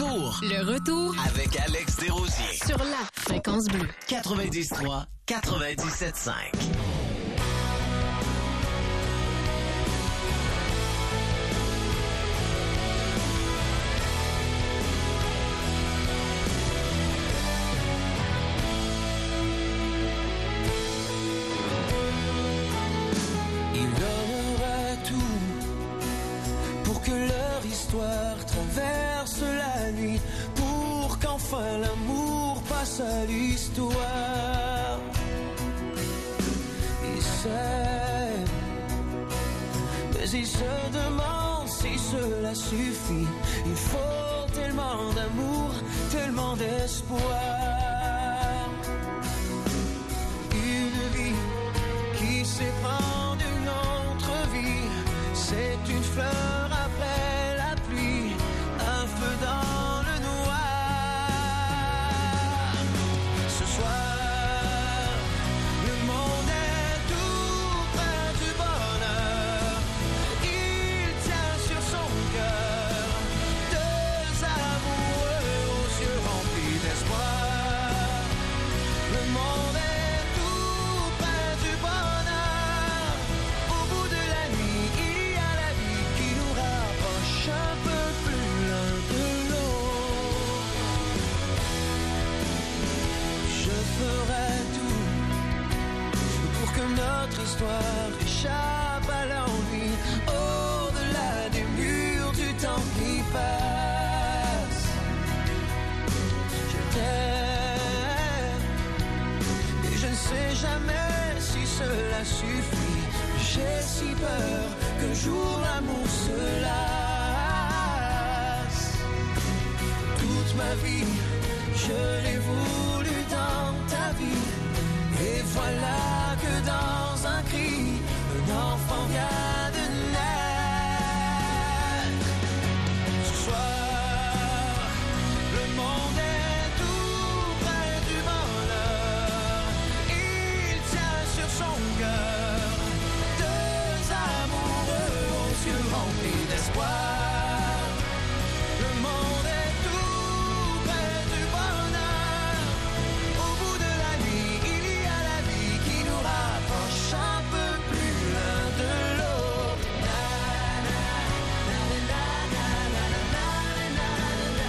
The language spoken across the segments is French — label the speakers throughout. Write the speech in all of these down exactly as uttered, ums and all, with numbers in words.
Speaker 1: retour.
Speaker 2: Le retour
Speaker 1: Avec Alex Desrosiers.
Speaker 2: sur la Fréquence Bleue.
Speaker 1: quatre-vingt-dix trois, quatre-vingt-dix-sept cinq.
Speaker 3: Que leur histoire traverse la nuit, pour qu'enfin l'amour passe à l'histoire. Ils s'aiment, mais ils se demandent si cela suffit. Il faut tellement d'amour, tellement d'espoir. Une vie qui s'éprend d'une autre vie, c'est une fleur après la pluie, un feu dans le noir. Ce soir, le monde est tout près du bonheur. Il tient sur son cœur deux amoureux aux yeux remplis d'espoir. Le monde est tout près du bonheur. Au bout de la nuit, il y a la vie qui nous rapproche un peu plus l'un de l'autre. Je ferai tout pour que notre histoire échappe à l'ennui, au-delà des murs du temps qui passe. Je t'aime et je ne sais jamais si cela suffit. J'ai si peur qu'un jour l'amour se lasse. Toute ma vie, je l'ai voulu dans ta vie. Et voilà que dans un cri, un enfant vient de naître. Ce soir, le monde est tout près du bonheur. Il tient sur son cœur deux amoureux aux yeux remplis d'espoir. Le monde est tout près du bonheur. Au bout de la nuit, il y a la vie qui nous rapproche un peu plus l'un de l'autre. Na, na, na, na, na, na, na, na, na, na,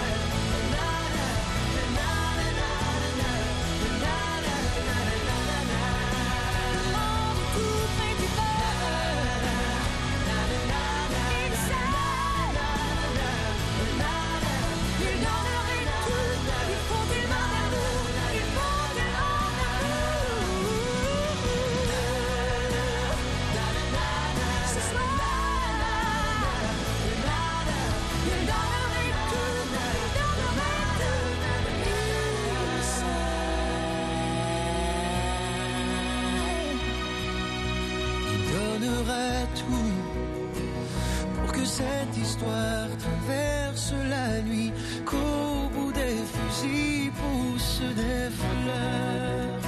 Speaker 3: donnerait tout pour que cette histoire traverse la nuit, qu'au bout des fusils poussent des fleurs.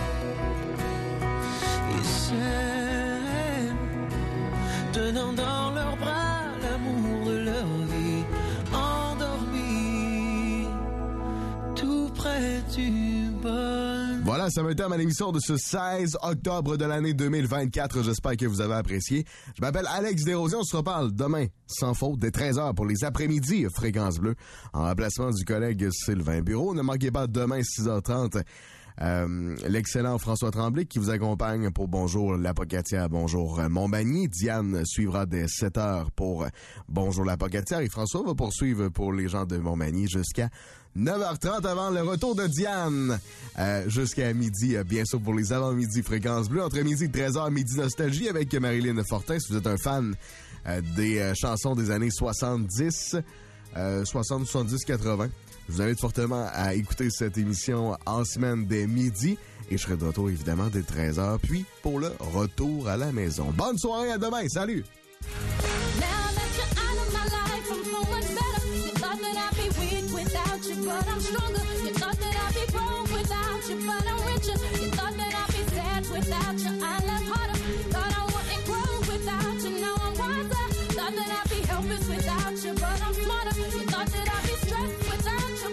Speaker 3: Ils s'aiment, tenant dans leurs bras l'amour de leur vie, endormis tout près du bonheur.
Speaker 4: Voilà, ça me termine à l'émission de ce seize octobre de l'année deux mille vingt-quatre. J'espère que vous avez apprécié. Je m'appelle Alex Desrosiers. On se reparle demain, sans faute, dès treize heures pour les après-midi Fréquence Bleue, en remplacement du collègue Sylvain Bureau. Ne manquez pas demain, six heures trente, euh, l'excellent François Tremblay qui vous accompagne pour Bonjour l'Apocatière, Bonjour Montmagny. Diane suivra dès sept heures pour Bonjour l'Apocatière et François va poursuivre pour les gens de Montmagny jusqu'à neuf heures trente avant le retour de Diane, euh, jusqu'à midi, euh, bien sûr pour les avant-midi Fréquence Bleue, entre midi et treize heures, Midi Nostalgie avec Marilyn Fortin. Si vous êtes un fan euh, des euh, chansons des années soixante-dix, euh, soixante, soixante-dix, quatre-vingts, je vous invite fortement à écouter cette émission en semaine dès midi et je serai de retour évidemment dès treize heures, puis pour le retour à la maison. Bonne soirée, à demain, salut!
Speaker 5: But I'm stronger. You thought that I'd be broke without you, but I'm richer. You thought that I'd be sad without you, I love harder. Thought I wouldn't grow without you, now I'm wiser. Thought that I'd be helpless without you, but I'm smarter. You thought that I'd be stressed without you,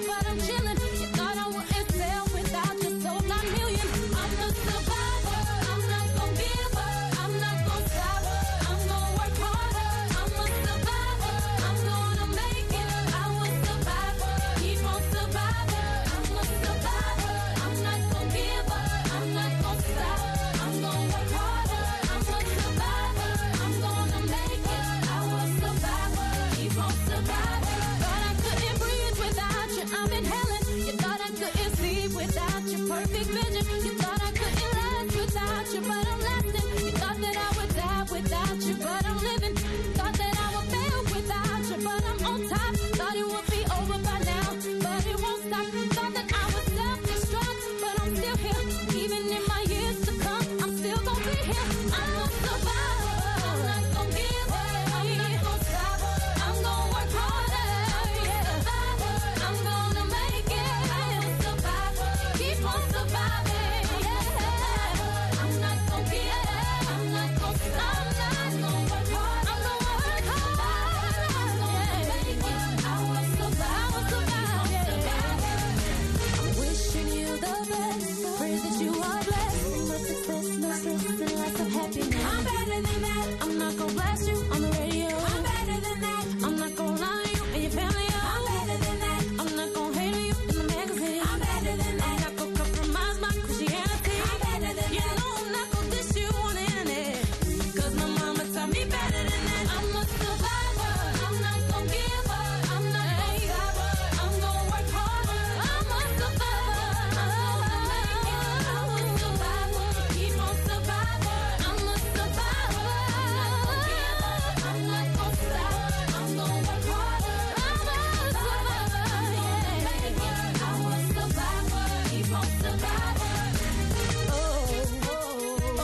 Speaker 5: perfect vision. You thought I couldn't last without you, but I'm lasting. You thought that I would die without you, but I'm living. Thought that I would fail without you, but I'm on top. Thought it would be over by now, but it won't stop. Thought that I would self-destruct, but I'm still here. Even in my years to come, I'm still gonna be here. I'm a survivor. I'm not gonna give up. I'm not gonna stop. I'm gonna work harder. Yeah. I'm gonna make it. I'm a survivor. Keep on surviving. Yeah. I'm not gonna give up. I'm not gonna stop. I'm not gonna work hard. I'm gonna work hard. I'm gonna make it. I will survive. I will survive. Yeah. I'm wishing you the best. Pray that you are blessed. No success, no stress, and lots of happiness. I'm better than that. I'm not gonna blast you on the radio. I'm better than that. I'm not gonna lie to you and your family. I'm better than that. I'm not gonna hate on you in the magazine. I'm better than that. I'm not gonna compromise my Christianity. I'm better than that. You know I'm not gonna diss you on the internet. Cause my mama taught me better than that. I'm a survivor. I'm not gonna give up. I'm not gonna stop. I'm gonna work harder. I'm a survivor. I'm gonna make it. I'm a survivor. Keep on survivor. I'm a survivor. I'm not gonna give up. I'm not gonna stop. I'm gonna work harder. I'm a survivor. Yeah. Make it. I'm a survivor. Keep on survivor. Oh, oh, oh,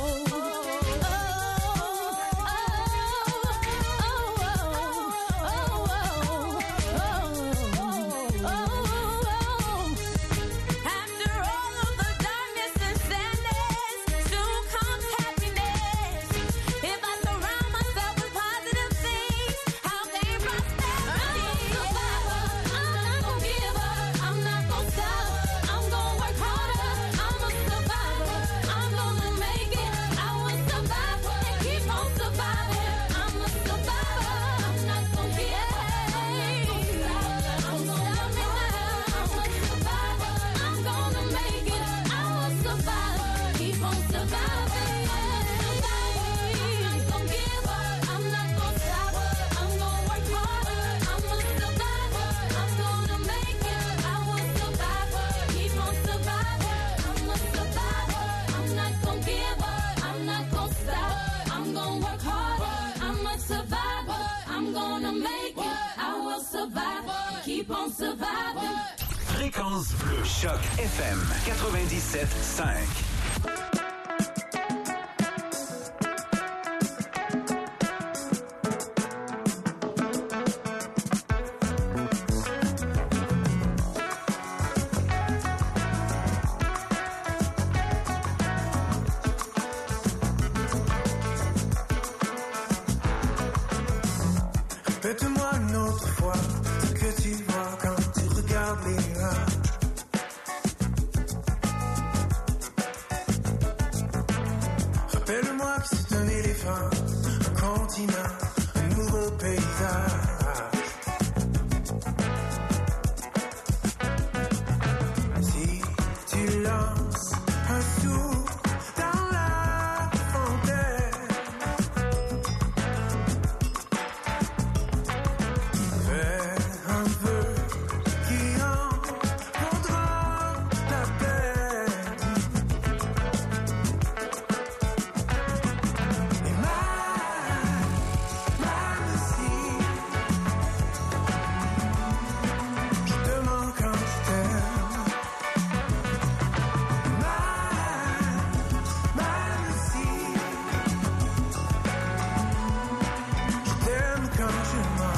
Speaker 5: after all of the darkness and sadness, soon comes happiness. If I surround myself with positive things, I'll gain prosperity. I'm a survivor. I'm not gonna give up. I'm not gonna stop. I'm gonna work harder. I'm a survivor. I'm gonna make it. I will survive and keep on surviving. I'm a survivor. I'm not gonna give up. I'm gonna stop me now. I'm a survivor. I'm gonna make it. I will survive. Keep on surviving. I'm not gonna give up. I'm not gonna stop. I'm gonna work harder. I'm a survivor. I'm gonna make it. I will survive. Keep on surviving. I'm a survivor. I'm not gonna give up. I'm not gonna stop. I'm gonna work harder. I'm a survivor. I'm gonna make it. I will survive. Keep on surviving.
Speaker 6: Fréquence Bleue. Choc F M quatre-vingt-dix-sept cinq.
Speaker 3: Répète-moi une autre fois ce que tu vois quand tu regardes les nuages. Rappelle-moi que c'est un éléphant, un continent, un nouveau paysage. Si tu lances un sou dans la fontaine, fais un vœu qui en vaudra la peine. Et mal, mal aussi, je te manque quand je t'aime. Mal, mal aussi, je t'aime quand je mens.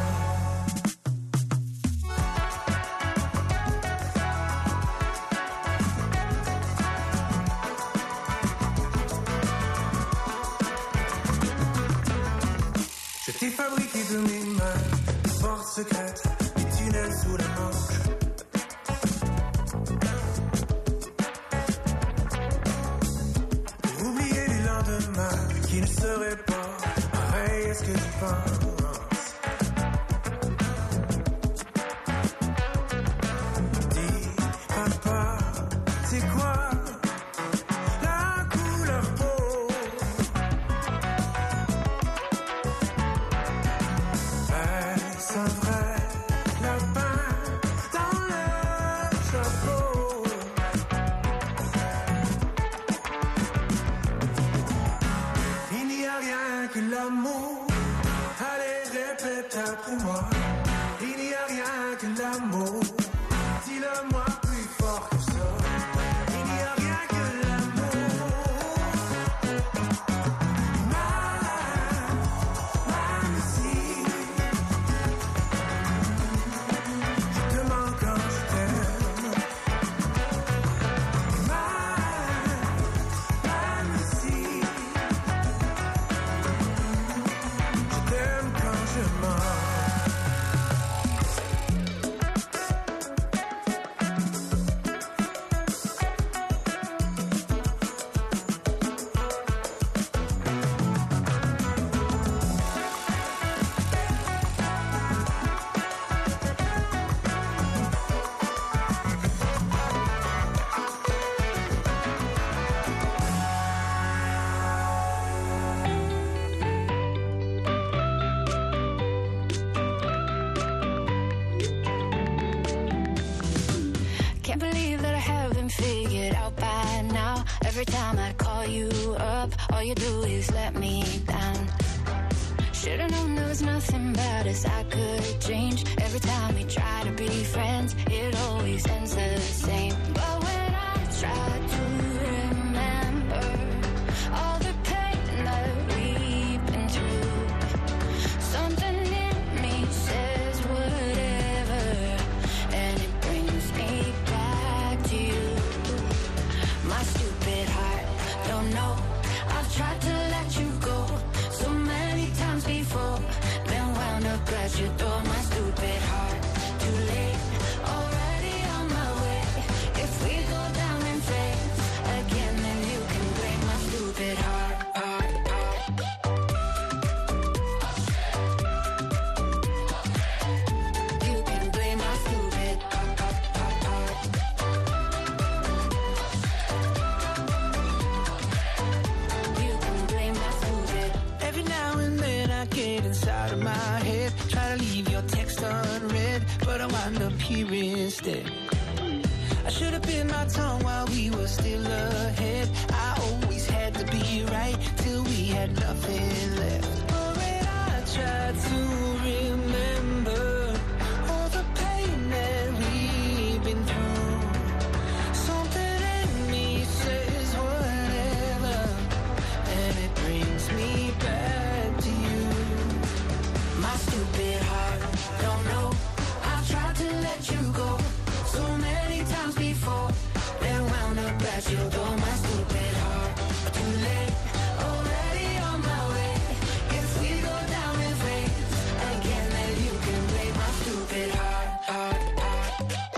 Speaker 3: Je t'ai fabriqué de mes mains des portes secrètes, des tunnels sous la Manche. Pour oublier les lendemains qui ne seraient pas pareils à ce que tu penses. Dis, papa, c'est quoi la couleur peau? Est-ce un vrai lapin dans le chapeau? l'amour. Dis-le-moi plus fort que ça. Il n'y a rien que l'amour. Même, même si je te manque quand je t'aime. Même, même si je t'aime quand je mens.
Speaker 5: Can't believe that I haven't figured out by now. Every time I call you up, all you do is let me down. Should've known there was nothing bad as I could change. Every time we try to be friends, it always ends the same. But when I try to remember all the pain that we've been through, something in me says whatever, and it brings me back to you. My stupid heart, don't know. I've tried to let you go so many times before, then wound up at your door. My stupid heart, too late, already on my way. If we go down in flames again, then you can blame my stupid heart, heart, heart. You can blame my stupid heart, heart, heart, heart. You can blame my stupid.
Speaker 3: Every now and then I get inside of my head, try to leave your text unread, but I wind up here instead. I should have bit my tongue while we were still ahead. I always had to be right till we had nothing left. But when I tried to remember all the pain that we've been through, something in me says whatever, and it brings me back to you. My stupid heart, don't know. I've tried to let you go so many times before, then wound up at your door. My stupid heart, too late, already on my way. If we go down in flames again, then you can blame my stupid heart, heart, heart.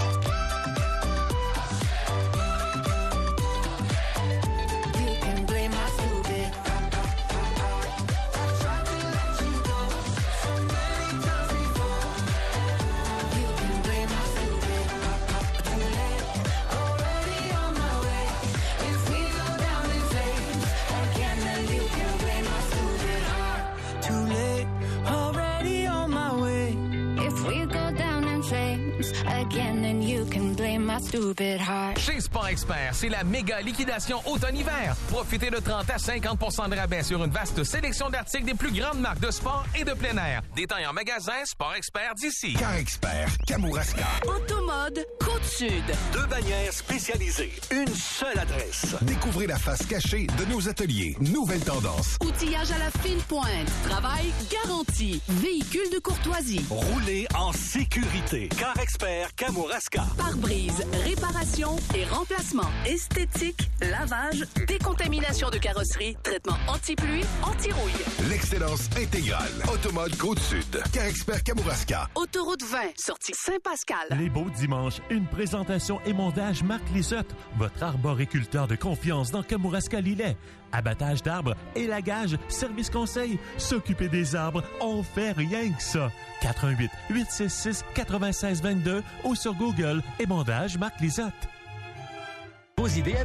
Speaker 3: You can blame my stupid heart, heart, heart. I've tried to let you go so many times before. You can blame my stupid heart, heart. Too late, already on my way. If we go down in flames again, then you can blame my stupid heart. Too late, already on my way. If we go down in flames again, then you can blame my stupid heart.
Speaker 7: Chez Sport Expert, c'est la méga liquidation automne-hiver. Profitez de trente à cinquante pour cent de rabais sur une vaste sélection d'articles des plus grandes marques de sport et de plein air. Détail en magasin Sport Expert d'ici.
Speaker 6: Car Expert, Kamouraska.
Speaker 2: Automode Côte-Sud.
Speaker 6: Deux bannières spécialisées. Une seule adresse. Découvrez la face cachée de nos ateliers. Nouvelle tendance.
Speaker 2: Outillage à la fine pointe. Travail garanti. Véhicule de courtoisie.
Speaker 6: Roulez en sécurité. Car Expert, Kamouraska.
Speaker 2: Pare-brise, réparation et remplacement. Esthétique, lavage, décontamination de carrosserie, traitement anti-pluie, anti-rouille.
Speaker 6: L'excellence intégrale. Automode Côte-Sud. Car Expert, Kamouraska.
Speaker 2: Autoroute vingt, sortie Saint-Pascal.
Speaker 8: Les beaux dimanches, une présentation émondage Marc Lisotte, votre arboriculteur de confiance dans Kamouraska-Lillet. Abattage d'arbres, élagage, service conseil, s'occuper des arbres, on fait rien que ça. quatre un huit, huit six six, neuf six deux ou sur Google, émondage Marc Lisotte.
Speaker 7: Vos idées